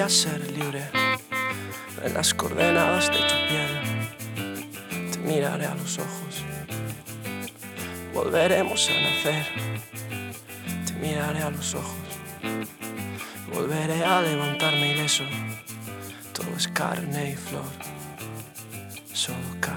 a ser libre en las coordenadas de tu piel. Te miraré a los ojos, volveremos a nacer. Te miraré a los ojos, volveré a levantarme ileso. Todo es carne y flor, solo carne.